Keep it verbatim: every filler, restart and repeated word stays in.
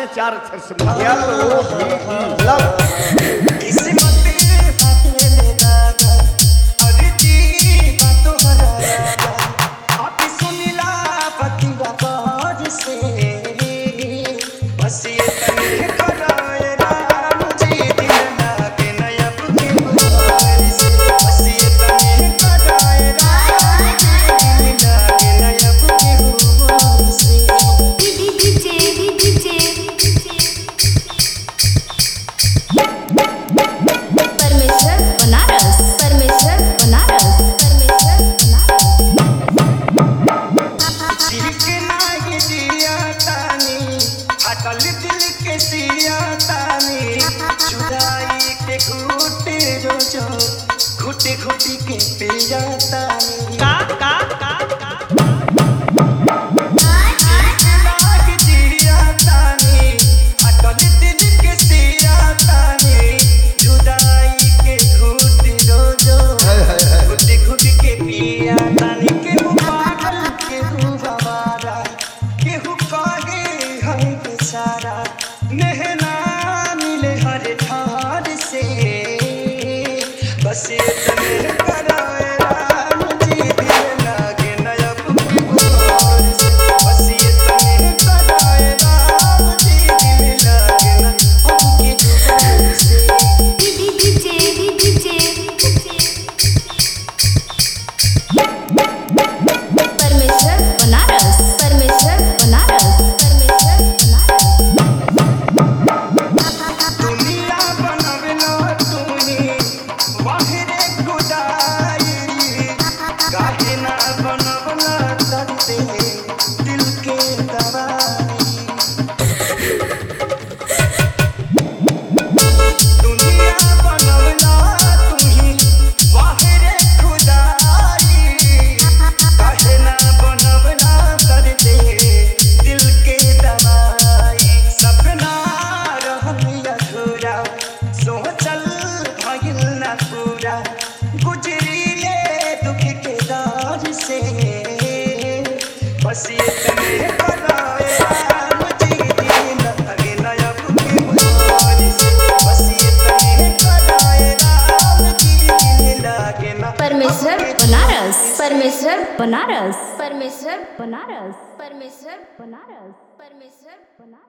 चार अक्षर से मुखिया लो लव घुटी घुटी के पी जाता का का का का लाग जिया तानी अटल दिल के सिया तानी जुदाई के घुटी रोजो घुटी घुटी के पिया तानी के पागल के हवारा के हु कागे है बेचारा नहना मिले हर ठार से बस इतने कराए राम जी दिल लागे नया पुकार से बस इतने कराए राम जी दिल लागे ना उनकी जुबान से डीजे डीजे परमेश्वर बनारस परमेश्वर बनारस परमेश्वर बनारस दुनिया बनवना तुम्ही वाहिरे खुदाई काहे ना बनवना करते दिल के दवाई दुनिया बनवना तुम्ही वाहिरे खुदाई काहे ना बनवना करते दिल के दवाई सपना रहल अधूरा सोचल भइल ना पूरा गुजरीले दुख के दौर से बस इतने कराए राम जी दिल लागे नया पुकार से बस इतने कराए राम जी दिल लागे ना परमेश्वर बनारस परमेश्वर बनारस परमेश्वर बनारस परमेश्वर बनारस परमेश्वर बनारस।